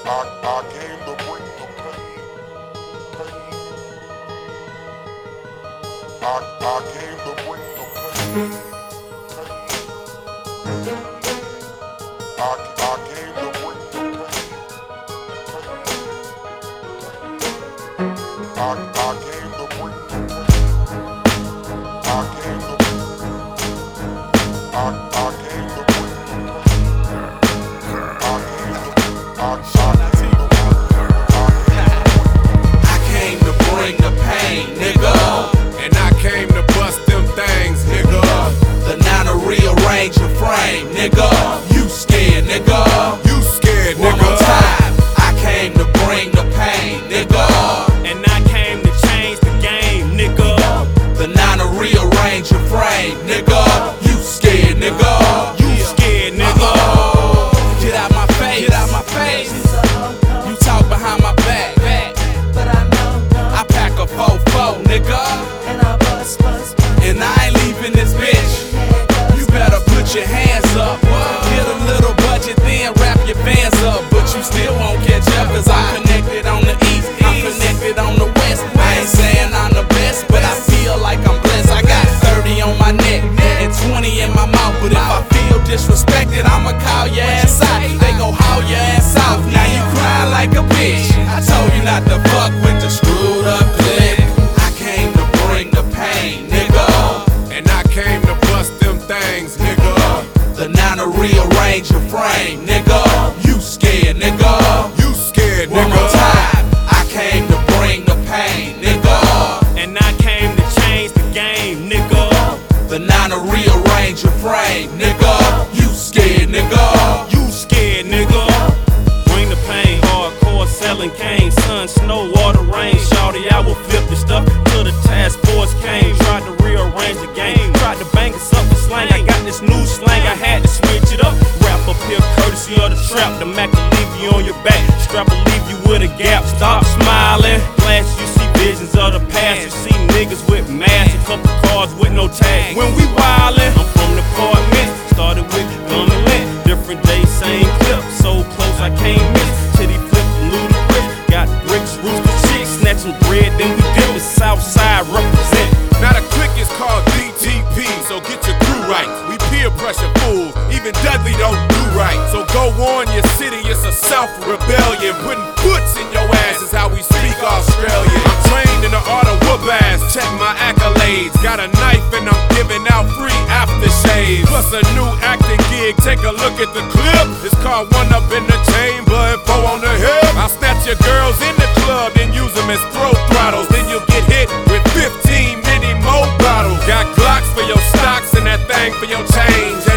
I came to bring the pain. I came to bring the pain. I came to bring the pain. I came to bring the pain. I came to bring the pain. I came to bring the pain, nigga. And I came to bust them things, nigga. The now to rearrange your frame, nigga. You scared, nigga. You scared, nigga. One more time. I came to bring the pain, nigga. And I came to change the game, nigga. The now to rearrange your frame, nigga. You scared, nigga. You scared, nigga. Get out my face. Get out my face. You talk behind my back. But I know I pack a 4-4, nigga. and I bust. And I ain't leaving this bitch. You better put your hands up. Get a little budget, then wrap your fans up. But you still won't catch up, cause I'm connected on the east, I'm connected on the west. I ain't saying I'm the best, but I feel like I'm blessed. I got 30 on my neck and 20 in my mouth. But if I feel disrespected, I'ma call your ass out. They gon' haul your ass out. Now you crying like a bitch. I told you not to fuck with the screwed up clique. I came to bring the pain, nigga. And I came to bust them things, nigga. The now to rearrange your frame, nigga. You scared, nigga. You scared, One more nigga. time. I came to bring the pain, nigga. And I came to change the game, nigga. The now to rearrange your frame, nigga. You scared, nigga. You scared, nigga. Bring the pain, hardcore selling cane. Sun, snow, water, rain. Shawty, I will flip your stuff till the task force came. Tried to rearrange the game, tried to bang us up with slang. I got this new slang, I had to switch it up. Rap up here, courtesy of the trap. The Mac will leave you on your back, strap will leave you with a gap. Stop smiling, flash, you see visions of the past. You see niggas with masks, a couple cars with no tags. When we wildin', I'm from the apartment. Started with gum and lint, different day, same clip. So close I can't miss. Titty flip, ludicrous. Got bricks, rooster chicks, snatching bread, then we dip the south side represent. Now the clique is called DTP, so get your crew right. We peer pressure fools, even Dudley don't do right. So go warn your city, it's a self-rebellion. Putting foots in your ass is how we speak Australian. I'm trained in the art of whoop ass, check my accolades. Got a knife and I'm giving out free aftershaves. Plus a new acting gig, take a look at the clip. It's called One Up in the Chamber and 4 on the hip. I'll snatch your girls in the club, then use them as throat throttles. Then you'll get hit with 15 mini more bottles. Got Glocks for your stocks and that thing for your change.